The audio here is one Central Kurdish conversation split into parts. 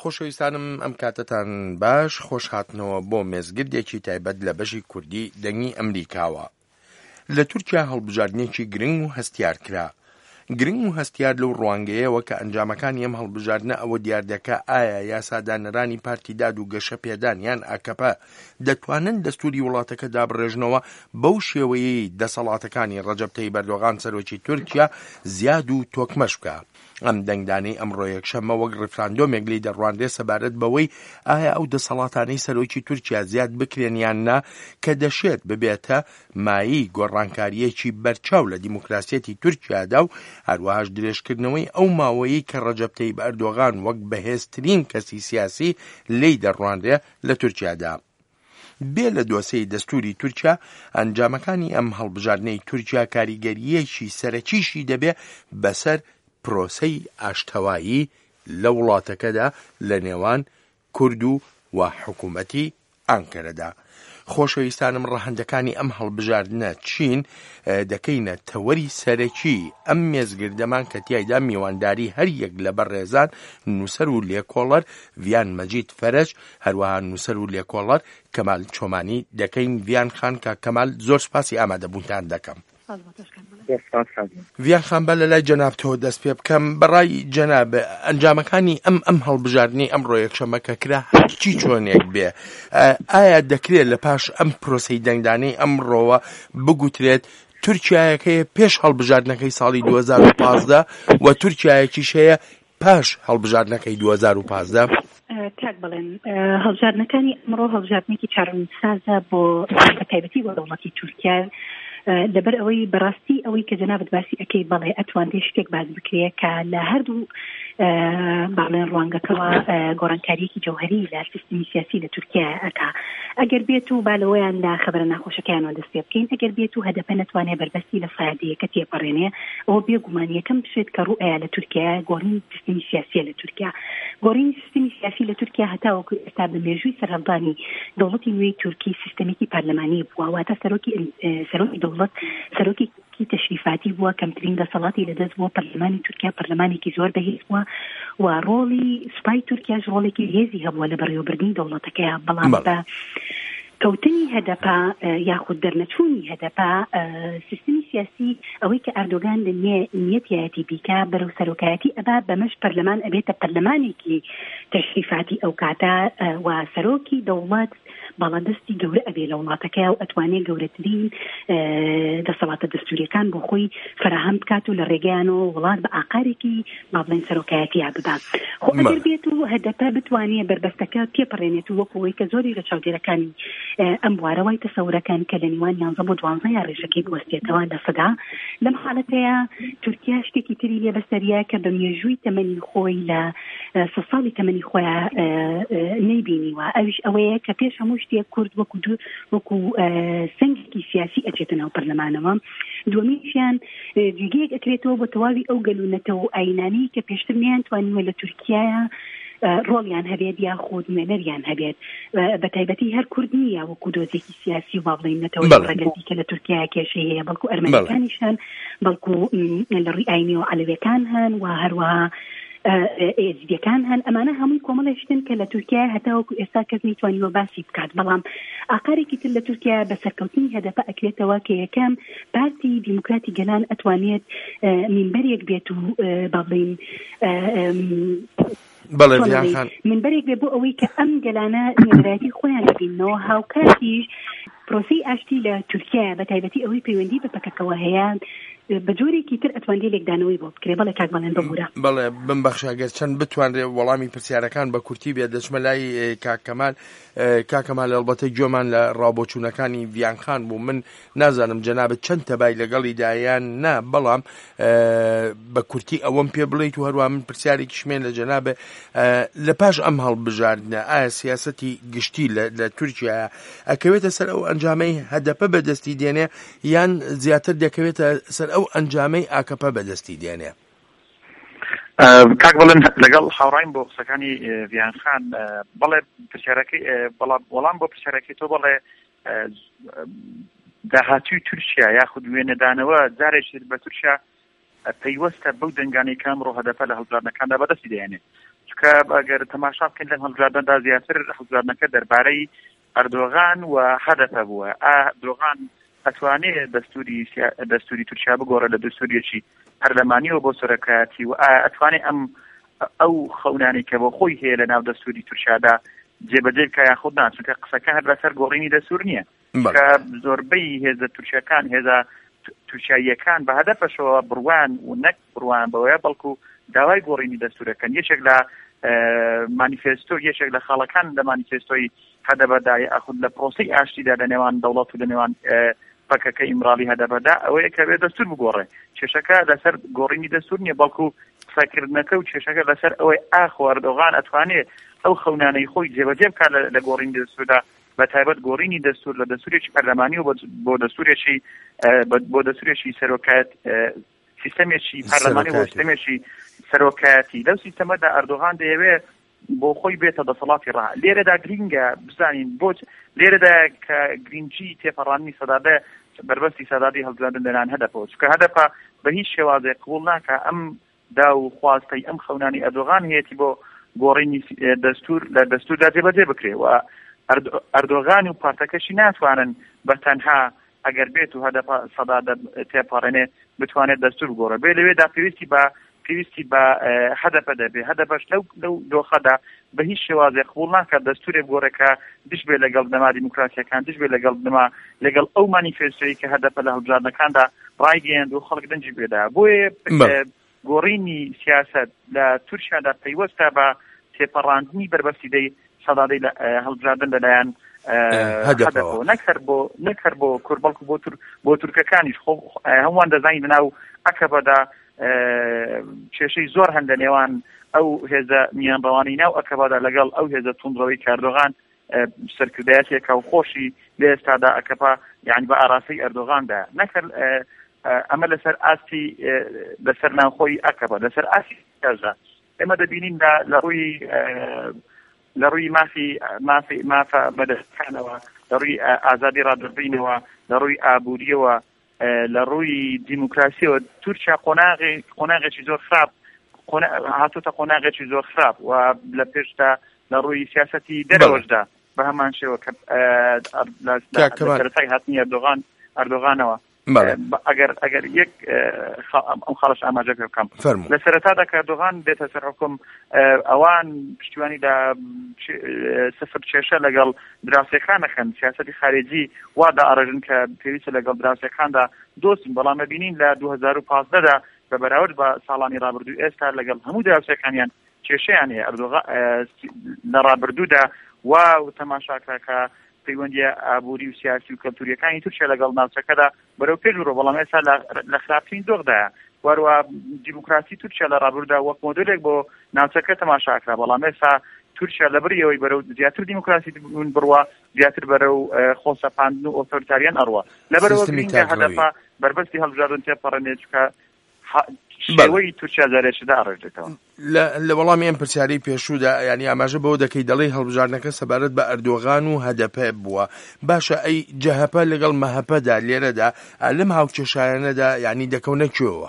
خۆشەویستانم ئەم کاتتان باش خۆش هاتنەوە بۆ مێزگردێکی تایبەت لە بەشی کوردی دەنگی ئەمریکاوە. لە تورکیا هەڵبژاردنێکی گرنگ و هەستیار کرا. گرنگ و هەستیار لەو ڕوانگەیەوە کە ئەنجامەکانی ئەم هەڵبژاردنە ئەوە دیار دەکا ئایا یاسادانەرانی پارتی داد و گەشە پێدان یان ئاکەپە دەتوانن دەستوری وڵاتەکە دابڕێژنەوە بەو شێوەیەی دەسەڵاتەکانی ڕەجەب تەیب ئەردۆغان سەرۆکی تورکیا زیاد و تۆکمەش بکە. ئەم دەنگدانەی ئەمڕۆ یەکشەممە وەک ڕفراندۆمێک لی دەڕواندێ سەبارەت بەوەی ئایا ئەو دەسەڵاتانەی سەرۆکی تورکیا زیاد بکرێن یان نا کە دەشێت ببێتە مایی گۆڕانکاریەکی بەرچاو لە دیموکراسیەتی تورکیادا و هەروەهاش درێژکردنەوەی ئەو ماوەیەی کە ڕەجەب تەیب ئەردۆغان وەک بەهێزترین کەسی سیاسی لی دەڕواندێ لە تورکیادا. بێ لە دۆسەی دەستوری تورکیا ئەنجامەکانی ئەم هەڵبژاردنەی تورکیا کاریگەریەکی سەرەکیشی دەبێ بەسەر پرۆسەی ئاشتەوایی لە وڵاتەکەدا لە نێوان کورد و حکوومەتی ئەنکەرەدا. خۆشەویستانم ڕەهەندەکانی ئەم هەڵبژاردنە چین دەکەینە تەوەری سەرەکی ئەم مێزگردەمان کە تیایدا میوانداری هەر یەک لە بەڕێزان نووسەر و لێکۆڵەر ڤیان مەجید فەرەج هەروەها نووسەر و لێکۆڵەر کەمال چۆمانی دەکەین ڤیان خان کە کەمال زۆر سپاسی ئامادەبوونتان دەکەم. ڤیان خان بە لە لای جەنابتەوە دەست پێ بکەم. بەڕای جەناب ئەنجامەکانی ئەم هەڵبژاردنەی ئەمڕۆ یەکشەممە کە کرا هەرچی چۆنێک بێ ئایا دەکرێت لە پاش ئەم پرۆسەی دەنگدانەی ئەمڕۆوە بگوترێت تورکیایەکەیە پێش هەڵبژاردنەکەی ساڵی 2015 و تورکیایەکیش هەیە پاش هەڵبژاردنەکەی 2015؟ کاک بڵێن هەڵبژاردنەکانی ئەمڕۆ هەڵبژاردنێکی چارەنووسسازە بۆ بەتایبەتی بۆ دەوڵەتی تورکیا لەبەر ئەوەی بەڕاستی ئەوەی کە جەنابەت باسی ئەەکەی بەڵێ ئەتوانێ شتێک باز بکرێ کە لە هەردوو باڵێن ڕوانگەکەەوە گۆڕانکاریەکی جەوهەری لە سیستمی سیاسی لە تورکیا ئەکا. ئەگەر بێت و بالەوەیان لە خەبەرە ناخۆشەکەیانەوە دەست پێ بکەین، ئەگەر بێت و هەدەفە نەتوانێت بەربەستی لە فایدەیەکە تێپەڕێنێ ئەوە بێگومانیەکەم بشێت کە ڕوئەیە لە تورکیا گۆڕینی سیستمی سیاسی لە تورکیا. گۆڕینی سیستمی سیاسی لە تورکیا هەتاوەکو ئێستا بە مێژووی سەرهەڵدانی دەوڵەتی نوێی تورکی سیستەمێکی پارلەمانی بووە، واتە سەرۆکی دەوڵەت سەرۆکی تەشریفاتی بووە، کەمترین دەسەڵاتی لەدەست بووە. پەرلەمانی تورکیا پەرلەمانێکی زۆر بەهێز بووە و ڕۆڵی سوپای تورکیاش ڕۆڵێکی هێزی هەبووە لە بەڕێوەبردننی دەوڵەتەکەیە. بەڵام بە کەوتنی هەدەپا یاخود دەرنەچوونی هەدەپا سیستمی سیاسی ئەوەی کە ئەردۆگان نیەتیەتی بیکە بەرەو سەرۆکایەتی ئەبا بەمەش پەرلەمان ئەبێتە پەرلەمانێکی تەشریفاتی ئەو کاتە و سەرۆکی دەوڵەت باڵادەستی گەورە ئەبێ لە وڵاتەکە و ئەتوانێت گەورەترین دەسەڵاتە دەستوریەکان بۆ خۆی فراهەم بکات و لە ڕێگەیانەوە وڵات بە ئاقارێکی بابڵێن سەرۆکایەتیە بدا. خۆ ئەگەر بێت و هەدەپە بتوانێت بربەستەکە تێپەڕێنێت و وەکەوەی کە زۆری لە چاودێرەکانی ئەم بوارەوەی تەسەورەکان کە لە نیوان 11 بۆ 12 یا ڕێژەکەی بوەستێتەوە لە سەدا. لەم حالەتەیە تورکیا شتێکی تری لێ بەسەریە کە بە مێژووی تەمەنی خۆی لە ساڵی تەمەنی خۆیان نەیبینیوە. ئەویش ئەوەیە کە پێش هەموو شتێک کورد وەکو سنگێکی سیاسی ئەچێتە ناو پەرلەمانەوە. دووەمیشیان جێگەیەک ئەکرێتەوە بۆ تەواوی ئەو گەلوونەتەوە ئاینانی کە پێشتر نەیانتوانیوە لە تورکیایە ڕۆڵیان هەبێت یا خۆ نوێنەریان هەبێت. بەتایبەتی هەر کورد نییە وەکو دۆزێکی سیاسی و باڵێنێتەوە ڕەگەندی کە لە تورکیا کێشەی هەیە، بەڵکو ئەرمەنیەکانیشان بەڵکو لە ڕووی ئاینی و عەلەویەکان هەن و هەروەها ئێزیدیەکان هەن. ئەمانە هەمووی کۆمەڵێشتن کە لە تورکیا هەتاوەکو ئێستا کەس نەیتوانیوە باسی بکات. بەڵام ئاقارێکی تر لە تورکیا بە سەرکەوتنی هەدەفە ئەکرێتەوە کە یەکەم پارتی دیموکراتی گەلان ئەتوانێت مینبەرێک بێت و باڵێن منبەرێک بێ بۆ ئەوەی کە ئەم گەلانە نێرەتی خۆیان ببینەوە. هاوکاتیش پرۆسی ئاشتی لە تورکیا بەتایبەتی ئەوەی پەیوەندی بە پەکەکەوە هەیە بە جۆرێکی تر ئەتوانێت لێکدانەوەی بۆ بکرێ. بەڵێ کاک بەڵێن ببوورە. بەڵێ بمبەخشە گەر چەند بتوانرێ وەڵامی پرسیارەکان بە کورتی بێت دەچمە لای کاکەمال ئەڵبەتە گوێمان لە ڕابۆچوونەکانی ڤیان خان بوو. من نازانم جەنابەت چەند تەبای لەگەڵی دایان نا، بەڵام بە کورتی ئەوەم پێ بڵێیت و هەروە من پرسیارێکی شمێن لە جەنابێ لە پاش ئەم هەڵبژاردنە ئایا سیاسەتی گشتی لە تورکیا ئەکەوێتە سەر ئەو ئەنجامەی هەدەپە بەدەستی دێنێ یان زیاتر دەکەوێتە سەر ئەو ئەنجامەی ئاکەپە بەدەستی دێنێ؟ کاک بڵێن لەگەڵ هاوڕایم بۆ قسەکانی ڤیان خان بەڵێ پرسیارەکەی وەڵام بۆ پرسیارەکەی تۆ بەڵێ داهاتووی تورکیا یاخود وێنەدانەوە جارێکی بە تورکیا پەیوەستە بەو دەنگانەی کە ئەمڕۆ هەدەفە لە هەڵبژاردنەکاندا بەدەستی دێنێت. چکە ئەگەر تەماشا بکەین لەم هەڵبژاردنەدا زیاتر هەڵبژاردنەکە دەربارەی ئەردۆغان و هەدەفە بووە. ئەردۆغان ئەتوانێت دەستوری تورکیا بگۆڕێت لە دەستوریەکی پەرلەمانیەوە بۆ سەرۆکایەتی و ئەتوانێت ئەو خەونانی کە بۆ خۆی هەیە لە ناو دەستوری تورکیادا جێبەجێ بکە یاخود نا، چونکە قسەکە هەر لەسەر گۆڕینی دەستور نییە کە زۆربەی هێزە تورکیەکان هێزە تورکیاییەکان بە هەدەفەشەوە بڕوان و نەک بڕوان بەوەیە بەڵکو داوای گۆڕینی دەستورەکەن. یەکێک لە مانیفێستۆ یەکێک لە خاڵەکان لە مانیفێستۆی هەدەبەدا یاخود لە پرۆسەی ئاشتیدا لە نێوان دەوڵەت و لە نێوان پەکەکە ئیمرالی هەدەبەدا ئەوەیە کە بێ دەستور بگۆڕێ. کێشەکە لەسەر گۆڕینی دەستور نییە بەڵکو قسەکردنەکە و کێشەکە لەسەر ئەوەی ئاخۆ ئەردۆغان ئەتوانێت ئەو خەونانەی خۆی جێبەجێ بکات لە گۆڕینی دەستوردا، بە تایبەت گۆڕینی دەستور لە دەستورێکی پەرلەمانی و بۆ دەستورێکی سەرۆکایەت سیستەمێکی پەرلەمانی و سیستەمێکی سەرۆکایەتی. لەو سیستەمەدا ئەردۆغان دەیەوێت بۆ خۆی بێتە دەسەڵاتی ڕا. لێرەدا گرینگە بزانین بۆ لێرەدا کە گرینگی تێپەڕانی سەدادە بربەستی سەدادی هەڵبژاردن لەلایەن هەدەفەوە، چونکە هەدەفە بە هیچ شێوازێک قبوڵ ناکە ئەم دا و خواستەی ئەم خەونانی ئەردۆغان هەیەی بۆ گۆڕینی دەستور لە دەستوردا جێبەجێ بکرێ و ئەردۆغان و پارتەکەشی ناتوانن بە تەنها ئەگەر بێت و هەدەفە سەدادە تێپەڕێنێ بتوانێت دەستور بگۆڕێ. بێ لەوێدا پێویستی بە هەدەفە دەبێ. هەدەفەش لەو دۆخەدا بە هیچ شێوازێک قبوڵ ناکات دەستورێک بگۆڕێکە دش بێ لەگەڵ نەما دیموکراسیەکان، دش بێ لەگەڵ ئەو مانیفێستۆیی کە هەدەفە لە هەڵبژاردنەکاندا ڕایگەیاند و خەڵک دەنجی بێدا. بۆیە گۆڕینی سیاست لە تورکیادا پەیوەستە بە تێپەڕاندنی بربەستیدەی سەدادەی هەڵبژاردن لەلایەن هەدەفەوە، نەکەر بۆ کورد بەڵکو بۆ تورکەکانیش. هەمووان دەزانین لەناو ئەکەبەدا کێشەی زۆر هەن لە نێوان ئەو هێزە میانڕەوانی ناو ئەکەبەدا لەگەڵ ئەو هێزە توندڕەوەی کاردۆغان سەرکردایەتێکە و خۆشی لە ئێستادا ئەکەپا یعنی بە ئاراسەی ئەردۆغاندا نەکرد. ئەمە لەسەر ئاستی لەسەر ناوخۆی ئەکەبە لەسەر ئاسی کاژە ئێمە دەبینین لە ڕووی مافە بەدەستکانەوە، لە ڕووی ئازادی ڕادبینەوە، لە ڕووی ئابووریەوە، لە ڕووی دیموکراسیەوە تورکیا قۆناغێکی زۆر خراپ هاتوتە قۆناغێکی زۆر خراپ و لە پێشدا لە ڕووی سیاسەتی دەرەوەشدا بە هەمان شێوە کە سەرەتای هاتنی ئەردۆغانەوە. ئەگەر یەک ئەم خاڵش ئاماژە بکەم لە سەرەتادا کە ئەردۆغان بێتە سەر حکوم، ئەوان پشتیوانی لە سفر کێشە لەگەڵ دراوسێکانەکەن سیاسەتی خارجی وا دائڕێژن کە پێویستە لەگەڵ دراوسێکاندا دۆستین. بەڵام ببینین لە 2015دا بە بەراورد بە ساڵانی ڕابردوو ئێستا لەگەڵ هەموو دراوسێکانیان کێشەیان هەیە. لە ڕابردوودا وا تەماشاکە کە پەیوەندیە ئابووری و سیاسی و کەلتوریەکانی تورکیا لەگەڵ ناوچەکەدا بەرەو پێش ڕۆ، بەڵام ئێستا لە خراپترین دۆخدایە. وەروە دیموکراسی تورکیا لە ڕابردوودا وەک مۆدلێک بۆ ناوچەکە تەماشاکرا، بەڵام ئێستا تورکیا لەبەریەوەی بەرەو زیاتر دیموکراسی بڕوە، زیاتر بەرەو خۆسەپاندن و ئۆتۆریتاریان ئەڕوە. لەبەرەوە گرینگە هەدەفە بربەستی هەڵبژاردن تێپەڕێنێت چکە شێوەی تورکیا جارێکدا ئەڕێژێتەوە. لە وەڵامی ئەم پرسیارەی پێشوودا ینی ئاماژە بەوە دەکەی دەڵێی هەڵبژاردنەکە سەبارەت بە ئەردۆغان و هەدەپە بووە. باشە ئەی جەهەپە لەگەڵ مەهەپەدا لێرەدا لەم هاوکێشایانەدا ینی دەکەونە کوێوە؟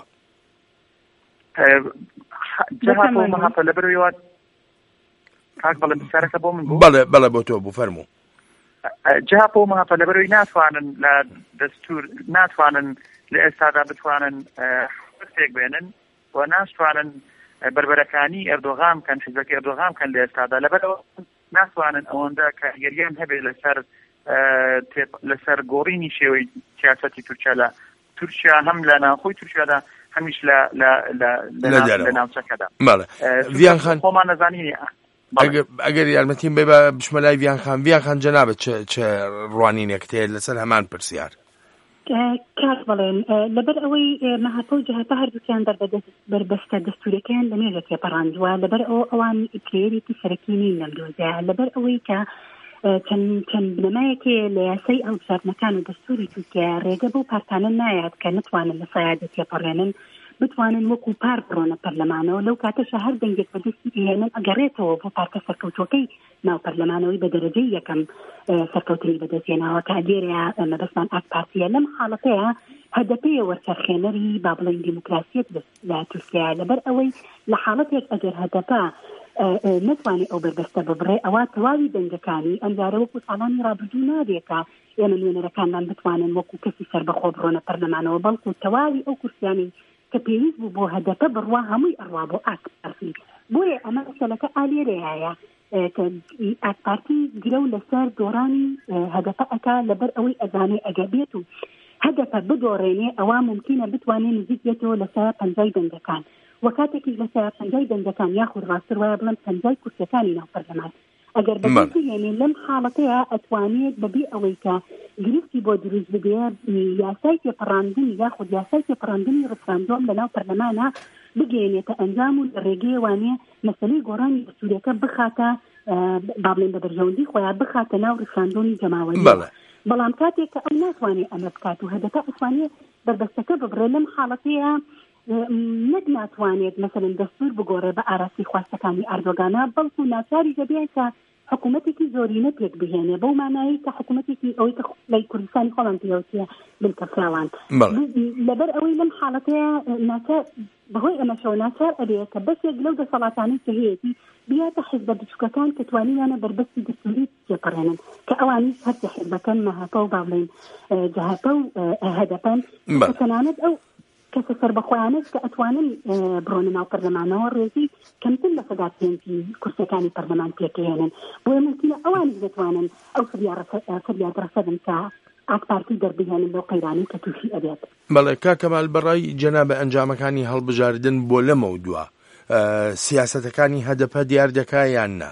جەهەپە و مەهەپە لەبەرەوەی کاک بەڵێ پرسیارەکە بۆ من بوو؟ بەڵێ بۆ تۆ بوو، فەرموو. جەهەپە و مەهەپە لەبەرەوەی ناتوانن لە دەستور ناتوانن لە ئێستادا بتوانن حوسێک بێنن و ناتوانن بربەرەکانی ئەردۆغان بکەن، حیزبەکەی ئەردۆغان بکەن لە ئێستادا. لەبەرەوە ناتوانن ئەوەندە کە گەریان هەبێت لەسەر گۆڕینی شێوەی سیاسەتی تورکیا هەم لە ناوخۆی تورکیادا هەمیش لە ناوچەکەدا. ڤیان خان خۆمان نەزانین ئەگەر یارمەتیم بێ بە بشمەلای ڤیان خان جەنابەت چ ڕوانینێک هەیە لەسەر هەمان پرسیار؟ کاک بڵێن لەبەر ئەوەی مەهەپە و جەهەپە هەردووکیان بربەستە دەستورەکەیان لەمێژە تێپەڕاندووە، لەبەر ئەوە ئەوان پلێرێکی سەرەکی نین لەم دۆزە، لەبەر ئەوەی کە چەند بنەمایەکێ لە یاسای هەڵبژاردنەکان و دەستوری تورکیا ڕێگە بۆ پارتانە نایات کە نتوانن لە سەیادە تێپەڕێنن، بتوانن وەکو پار بڕۆنە پەرلەمانەوە. لەو کاتەشە هەر دەنگێک بەدەستی هێنن ئەگەڕێتەوە بۆ پارتە سەرکەوتوەکەی ناو پەرلەمانەوەی بە دەرەجەی یەکەم سەرکەوتنی بەدەستێناوە کە ئەدێرەیە مەبەستمان ئاک پارتیە. لەم حاڵەتەیە هەدەپەیە وەرچەرخێنەری با بڵێن دیموکراسیەت لە تورکیا، لەبەر ئەوەی لە حاڵەتێک ئەگەر هەدەپە نتوانێت ئەو بەربەستە ببڕێ ئەوە تەواوی دەنگەکانی ئەمجارە وەکو ساڵانی ڕابردوو نابێتە ئێمە نوێنەرەکانمان بتوانن وەکو کەسی سەربەخۆ بڕۆنە پەرلەمانەوە بەڵکو تەواوی ئەو کورسیانی کە پێویست بوو بۆ هەدەفە بڕوا هەمووی ئەڕوا بۆ ئاکپارتی بۆیە ئەمە مەسەلەکە ئالێرەیە کە ئاکپارتی گرە و لەسەر دۆڕانی هەدەفە ئەکا لەبەر ئەوەی ئەزانێ ئەگە بێت و هەدەفە بدۆڕێنێ ئەوە ممکنە بتوانێت نزیک بێتەوە لەسەر پەنجای دەنگەکان وەکاتێکی لەسەر پەنجای دەنگەکان یاخود ڕاستتر وایە بڵێن پەنجای کورسەکانی ناو پەرلەمان ئەگەر بەدەستێنێ لەم حاڵەتەیە ئەتوانێت بەبێ ئەوەی کە گرفتی بۆ دروست ببێ یاسای تێپەڕاندنی یاخود یاسای تێپەڕاندنی ڕفراندۆم لەناو پەرلەمانە بگەێنێتە ئەنجام و لە ڕێگەی وانێ مەسەلەی گۆڕانی دەستوورەکە بخاتە بابڵێن بە بەرژەوەندی خۆیان بخاتە ناو ڕفراندۆمی جەماوەری بەڵام کاتێک کە ئەو ناتوانێت ئەمە بکات و هەدەفە ئەتوانێت بربەستەکە ببڕێ لەم حاڵەتەیە نەک ناتوانێت مەسەلەن دەستور بگۆڕێ بە ئاراستی خواستەکانی ئەردۆگانە بەڵکو ناچاری دەبێت کە حکوومەتێکی زۆرینە پێک بهێنێ بەو مانایی کە حکوومەتێکی ئەوەی کە لای کوردستانی خۆڵان پێوتیە بنکەفراوان لەبەر ئەوەی لەم حاڵەتەیە ناچار بەهۆی ئەمەشەوە ناچار ئەبێت کە بەسێک لەو دەسەڵاتانەی کە هەیەی بیاتە حیزبە بچووکەکان کە توانیانە بەربەستی دەستوری تێپەڕێنن کە ئەوانیش هەرچە حیزبەکەن مەهەپە و باڵێن جەهەپە و هەدەپەن تەنانەت ئەو کەسە سەربەخۆیانەت کە ئەتوانن بڕۆنە ناو پەرلەمانەوە ڕێزی کەمتر لە سەدا پێنجی کورسەکانی پەرلەمان پێکەهێنن بۆیە ممکنە ئەوانیش دەتوانن ئەو فریاد ڕەسەدن کە ئاکپارتی دەربهێنن بۆ قەیرانی کە تووشی ئەبێت. بەڵێ کاکەمال بەڕای جەنابە ئەنجامەکانی هەڵبژاردن بۆ لەمەوە دووە سیاسەتەکانی هەدەپە دیار دەکا یان نا؟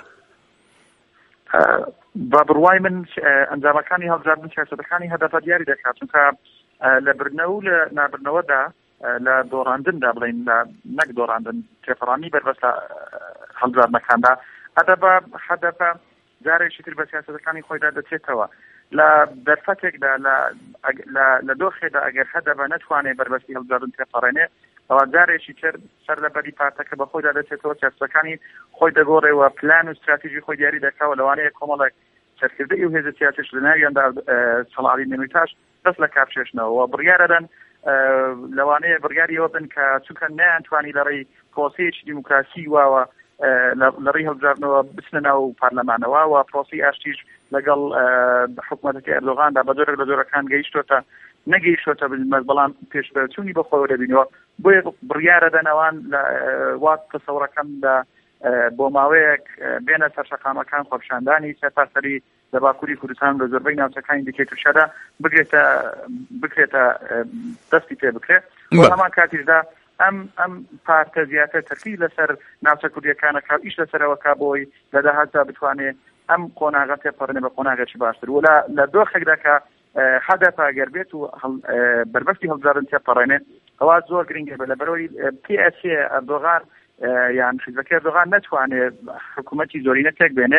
بە بڕوای من ئەنجامەکانی هەڵبژاردن سیاسەتەکانی هەدەپە دیاری دەکات چونکە لە برنەوە و لە نابرنەوەدا لە دۆڕاندندا بڵین نەک دۆڕاندن تێپەڕانی بەربەستە هەڵبژاردنەکاندا هەدەپە جارێکی تر بە سیاسەتەکانی خۆیدا دەچێتەوە لە دەرفەتێکدا لە دۆخێدا ئەگەر هەدەبە نەتوانێت بەربەستی هەڵبژاردن تێپەڕێنێ ئەوە جارێکی تر سەر لە بەری پارتەکە بە خۆیدا دەچێتەوە سیاسەتەکانی خۆی دەگۆڕێەوە پلان و استراتیژی خۆی دیاری دەکاوە لەوانەیە کۆمەڵێک سەرکردەی و هێزە سیاسیش لە ناویاندا سەڵاتی نێنوتاش دەست لە کارچێشنەوە بڕیارەدەن لەوانەیە بڕیاریەوە بن کە چونکە نەیانتوانی لەڕێی پرۆسەیەکی دیموکراسی واوە لەڕێی هەڵبژاردنەوە بچنە ناو پارلەمانەوە و پرۆسی ئاشتیش لەگەڵ حکوومەتەکەی ئەردۆغاندا بە جۆرێک لە جۆرەکان نەگەیشتۆتە بەڵام پێشبەرچوونی بەخۆیەوە دەبینەوە بۆیە بڕیارەدەن ئەوان لە وات تەسەوڕەکەمدا بۆ ماوەیەک بێنە سەر شەقامەکان خۆپیشاندانی سەرتاسەری لە باکووری کوردستان لە زۆربەی ناوچەکانی دیکتاتۆریەدا بکرێتە دەستی پێ بکرێت بۆ هەمان کاتیشدا ئەم پارتە زیاتر تەرکی لەسەر ناوچە کوردیەکانەکە ئیش لەسەرەوە کا بۆی لە داهاتدا بتوانێت ئەم قۆناغە تێپەڕێنێ بە قۆناغێکی باشتر و لە دۆخێکدا کە هەدەفە گەر بێت و بربەستی هەڵبژاردن تێپەڕێنێ ئەوە زۆر گرنگە بە لەبەرەوەی PSA ئەردۆغان یان حیزبەکەی ئەردۆغان نەتوانێت حکوومەتی زۆرینە تێک بێنێ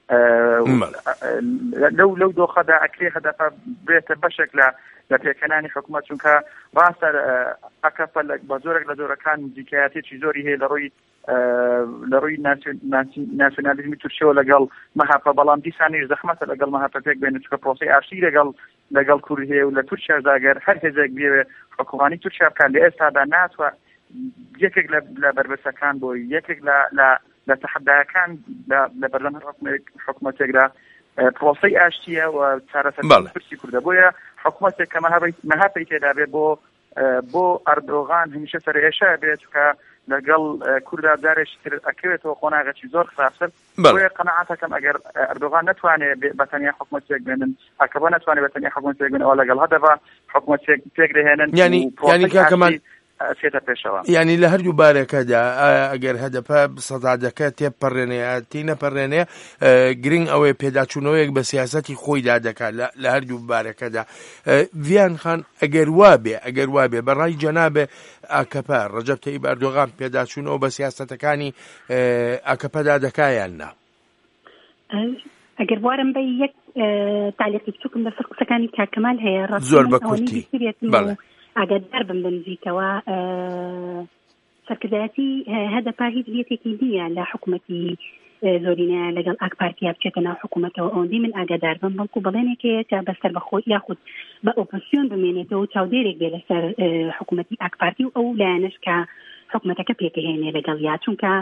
لەو دۆخەدا ئەکرێ هەدەفە بێتە بەشێک لە پێکەنانی حکوومەت چونکە ڕاستە ئەکەفە بە زۆرێک لە جۆرەکان دیکایەتێکی زۆری هەیە لە ڕووی ناسیۆنالیزمی تورکیەوە لەگەڵ مەهاپە بەڵام دیسانیش زەحمەتە لەگەڵ مەهاپە پێک بێنێت چونکە پرۆسەی ئاشتی لەگەڵ کوردی هەیە و لە تورکیادا گەر هەر هێزێک بێوێ حکومانی تورکیا بکات لە ئێستادا ناتوە یەکێک لە بربەسەکان بۆ یەکێک لە تەحەداکان لە بەردەم حکوومەتێکدا پرۆسەی ئاشتیە و چارەسەری پرسی کوردە بۆیە حکوومەتێک کە مەهاپەی تێدا بێ بۆ ئەردۆغان هەمیشە سەرئێشە بێت کە لەگەڵ کووردا جارێکی تر ئەکەوێتەوە قۆناغێکی زۆر خراپتر بۆیە قەنەعاتەکەم ئەگەر ئەردۆغان نەتوانێت بەتەنیا حکوومەتێک بێنن ئەکەبە نەتوانێت بەتەنیا حکوومەتێک بێنەوە لەگەڵ هەدەبە حکوومەتێک پێک دەهێنن یعنی کاکەمان سێتە پێشەوە ینی لە هەردوو بارەکەدا ئەگەر هەدەپە سەدادەکە تێپەڕێنێتی نەپەڕێنێ گرنگ ئەوەی پێداچوونەوەیەک بە سیاسەتی خۆیدا دەکات لە هەردوو بارەکەدا ڤیان خان ئەگەر وابێ بەڕای جەنابێ ئاکەپە ڕەجەب تەیب ئەردۆغان پێداچوونەوە بە سیاسەتەکانی ئاکەپەدا دەکایان نا ئەگەر وارم بە یەک تعلیقی بچووکم لەسەر قسەکانی کاکەمال هەیە زۆر بە کورتی ئاگادار بم بنزیکەوە سەرکردایەتی هەدەپا هیچ بێتێکی نییە لە حکوومەتی زۆرینە لەگەڵ ئاکپارتیا بچێتە ناو حکوومەتەوە ئەوەندەی من ئاگادار بم بەڵکو بەڵێنێکەیە تا بەسەر بەخۆی یاخود بە ئۆپۆزیسیۆن بمێنێتەوە و چاودێرێک بێ لەسەر حکوومەتی ئاکپارتی و ئەو لایەنش کە حکوومەتەکە پێکەهێنێ لەگەڵ یا چونکە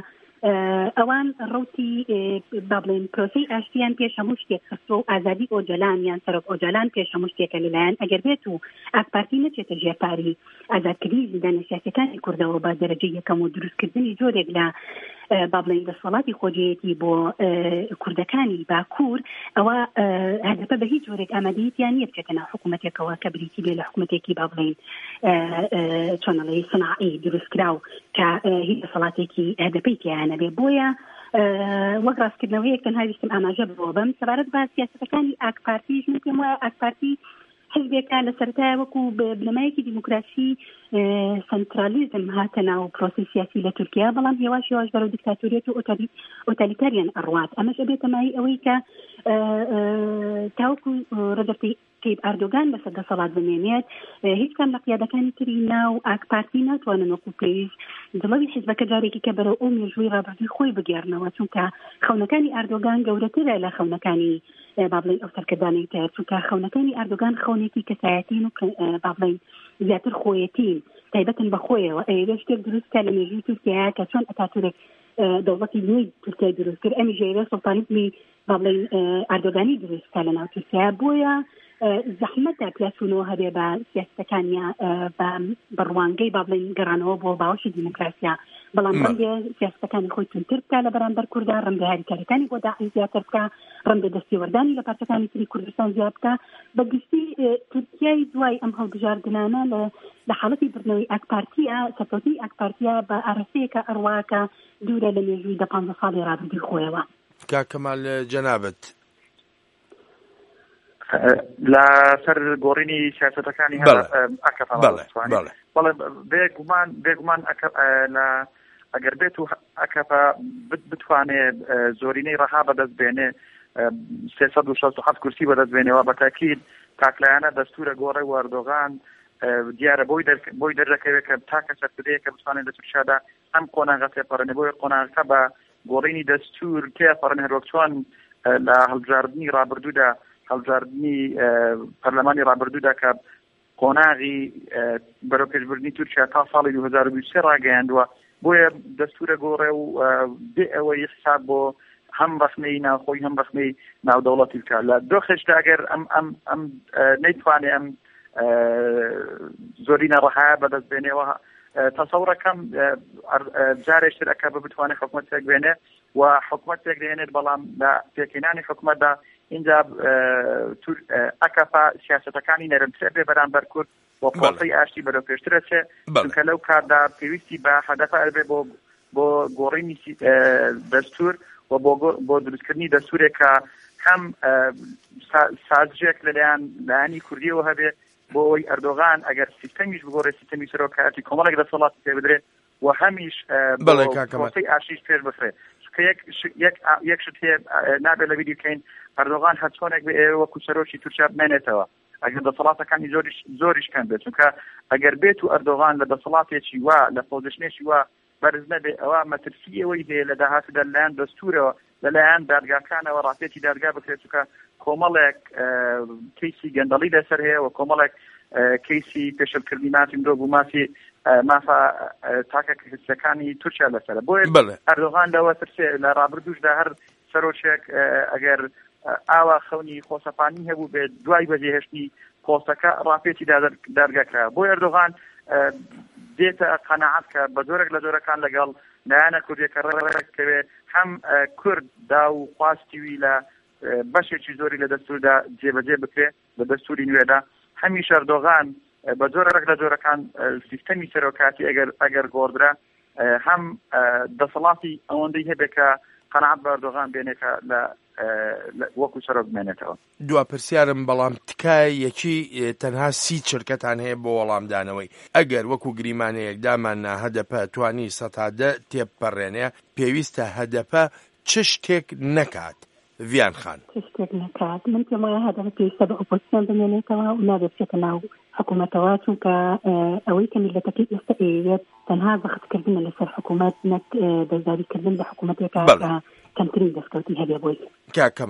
ئەوان ڕوتی با بڵێن پرۆسەی ئاشتیان پێش هەموو شتێک خستۆ و ئازادی ئۆجەلان یان سەرۆک ئۆجەلان پێش هەموو شتێکە لەلایەن ئەگەر بێت و ئاکپارتی نەچێتە ژێرپاری ئازادکردنی زیندانە سیاسیەکانی کوردەوە بە دەرەجەی یەکەم و دروستکردنی جۆرێک لە با بڵێن دەسەڵاتی خۆجێتی بۆ کوردەکانی باکوور ئەوە هەدەفە بە هیچ جۆرێک ئامادەیەتیان نییە بچێتە ناو حکوومەتێکەوە کە بریتی بێ لە حکوومەتێکی با بڵێن چۆنەڵی سناعی دروستکراو کە هیچ دەسەڵاتێکی هەدەفەی تیانە بێ بۆیە وەک ڕاستکردنەوەیەک تەنها ویستم ئاماژە بڕۆ بم سەبارەت بە سیاسەتەکانی ئاکپارتیش من پێم وایە ئاکپارتی حزبێکە لە سەرەتایە وەکو بنەمایەکی دیموکراسی سنترالیزم هاتە ناو پرۆسی سیاسی لە تورکیا بەڵام هێواش بەرەو دیکتاتۆریەت و ئۆتالیتاریان ئەڕوات ئەمەش ئەبێتە مای ئەوەی کە تاوەکو ڕەجەب تەیب ئەردۆغان بەسەر دەسەڵات بمێنێت هیچ کام لە قیادەکانی تری ناو ئاکپارتی ناتوانن وەکو پێویست دڵەوی حیزبەکە جارێکی کە بەرەو ئەو مێژووی ڕابردووی خۆی بگێڕنەوە چونکە خەونەکانی ئەردۆغان گەورەترە لە خەونەکانی با بڵێن ئەو سەرکردانەی تر چونکە خەونەکانی ئەردۆغان خەونێکی کەسایەتین و با بڵێن زیاتر خۆیەتین تایبەتن بە خۆیەوە ئەوە شتێک دروستکە لە مێژووی تورکیا کە چۆن ئەتاتورک دەوڵەتی نوێی تورکیای دروستکرد ئەمی ژێرە سوڵتانیزمی با بڵێن ئەردۆغانی دروستکە لە ناو تورکیا بۆیە زەحمەتە پیاسوونەوە هەبێ بە سیاستەکانیە بە ڕوانگەی با بڵێن گەڕانەوە بۆ باوەشی دیموکراسیا بەڵام ڕەنگە سیاستەکانی خۆی تونتر بکە لە بەرامبەر کوردان ڕەنگە هاریکاریەکانی بۆ داعش زیاتر بکە ڕەنگە دەستێوەردانی لە پارچەکانی تری کوردستان زیاد بکە بەگشتی تورکیای دوای ئەم هەڵبژاردنانە لە حاڵەتی بردنەوەی ئاکپارتیە سەرکەوتنی ئاکپارتیە بە ئارەسەیەکە ئەڕواکە دوورە لە مێژووی 15 ساڵی ڕابردووی خۆیەوە. کاکەمال جەنابەت لە سەر گۆڕینی سیاسەتەکانی بەڵێ بێگومان ئەگەر بێت و ئەکەپە بتوانێت زۆرینەی ڕەها بەدەست بێنێ 367 کورسی بەدەست بێنەوە بە تاکید تاکلایانە دەستورە گۆڕی ئەردۆغان دیارە بۆی دەردەکەوێت کە تاکە سەرکردەیە کە بتوانێت لە تورکیادا ئەم قۆناغە تێپەڕێنێ بۆیە قۆناغەکە بە گۆڕینی دەستور تێپەڕێنێ هەروەک چۆن لە هەڵبژاردننی ڕابردوودا هەڵبژاردننی پەرلەمانی ڕابردوودا کە قۆناغی بەرەو پێشبردننی تورکیا تا ساڵی 2023 ڕاگەیاندووە بۆیە دەستورە گۆڕێ و بێ ئەوەی حساب بۆ هەم بەخنەی ناوخۆی هەم بەخنەی ناودەوڵەتی بکە لە دۆخێشدا ئەگەر ئەم نەیتوانێ ئەم زۆرینە ڕەها بەدەست بێنێەوە تەسەوڕەکەم جارێکتر ئەکە بتوانێت حکوومەتێک بێنێ و حکوومەتێک دێنێت بەڵام لە پێکهێنانی حکوومەتدا اینجا ئەکەپا سیاسەتەکانی نەرمتر بێ بەرامبەر کورد بۆ پۆڵی ئاشتی بەرەو پێشترە چێ چونکە لەو کاردا پێویستی بە هەدەفە ئەبێ بۆ گۆڕینی دەستور و بۆ دروستکردنی دەستورێک کە هەم سازژێک لەلایەنی کوردیەوە هەبێ بۆ ئەوەی ئەردۆغان ئەگەر سیستەمیش بگۆڕێ سیستەمی سەرۆکایەتی کۆمەڵێک دەسەڵاتی پێ بدرێت و هەمیش پۆڵی ئاشتیش پێش بخرێت یەک شت هەیە نابێت لە بیری بکەین ئەردۆغان هەچۆنێک بێ ئێوە وەکو سەرۆکی تورکیا بمێنێتەوە ئەگەر دەسەڵاتەکانی زۆریش کەم بێت چونکە ئەگەر بێت و ئەردۆغان لە دەسەڵاتێکی وا لە پۆزیشنێکی وا بەرز نەبێ ئەوە مەترسی ئەوەی هەیە لە داهاتوودا لەلایەن دەستورەوە لەلایەن دادگاکانەوە ڕاپێکی دادگا بکرێت چونکە کۆمەڵێک کەیسی گەندەڵی لەسەر هەیە و کۆمەڵێک کەیسی پێشەلکردنی مافی مرۆڤ و مافی مافا تاکە کەسەکانی تورکیا لەسەرە بۆیە ئەردۆغان لەوە ترسێ لە ڕابردووشدا هەر سەرۆکێک ئەگەر ئاوا خەونی خۆسەپانی هەبوو بێت دوای بەجێهێشتنی پۆستەکە ڕاپێکی دادگاکرا بۆ ئەردۆغان دێتە قەناعەت کە بە زۆرێک لە زۆرەکان لەگەڵ لایەنە کوردیەکە ڕێکەوێت هەم کورد دا و خواستی لە بەشێکی زۆری لە دەستوردا جێبەجێ بکرێت لە دەستوری نوێدا هەمیش ئەردۆغان بە زۆرێک لە زۆرەکان سیستەمی سەرۆکاتی ئەگەر گۆڕدرا هەم دەسەڵاتی ئەوەندەی هەبێت کە قەناعەت بە ئەردۆغان بێنێکە لە وەکو سەرۆک بمێنێتەوە. دوا پرسیارم بەڵام تکای یەکی تەنها 30 چرکەتان هەیە بۆ وەڵامدانەوەی ئەگەر وەکو گریمانەیەک داماننا هەدەپە توانی 110 تێپەڕێنێ پێویستە هەدەپە چ شتێک نەکات ڤیان خان شتێک نەکات من پێم وایە هەدەفە پێویستە بە ئۆپۆزیسیۆن بمێنێتەوە و نابێت بچێتە ناو حکوومەتەوە چونکە ئەوەی کە میلەتەکەی ئێستا ئەوێت تەنها بەختکردنە لەسەر حکوومەت نەک دەستداریکردن بە حکوومەتێکە کەمترین دەستکەوتی هەبێ بۆی. کەمال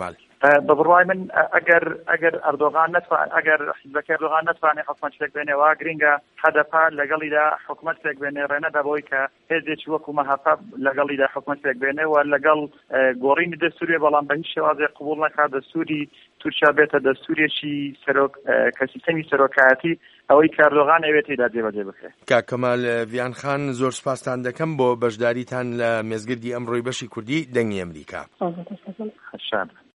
بە بڕوای من ئەگەر حیزبەکە ئەردۆغان نتوانێت حکومەتێک بێنێەوە گرینگە هەدەفا لەگەڵیدا حکومەتێک بێنێ ڕێنەدا بەوەی کە هێزێکی وەکو مەهاپا لەگەڵیدا حکومەتێک بێنێەوە لەگەڵ گۆڕینی دەستوریە بەڵام بە هیچ شێوازێ قبول نەکات دەستوری تورکیا بێتە دەستورێکی کە سیستەمی سەرۆکایەتی ئەوەی کاردۆغان ئەوێتیدا جێبەجێ بکرێت. کاکەمال ڤیانخان زۆر سوپاسان دەکەم بۆ بەشداریتان لە مێزگردی ئەمڕۆی بەشی کوردی دەنگی ئەمریکا.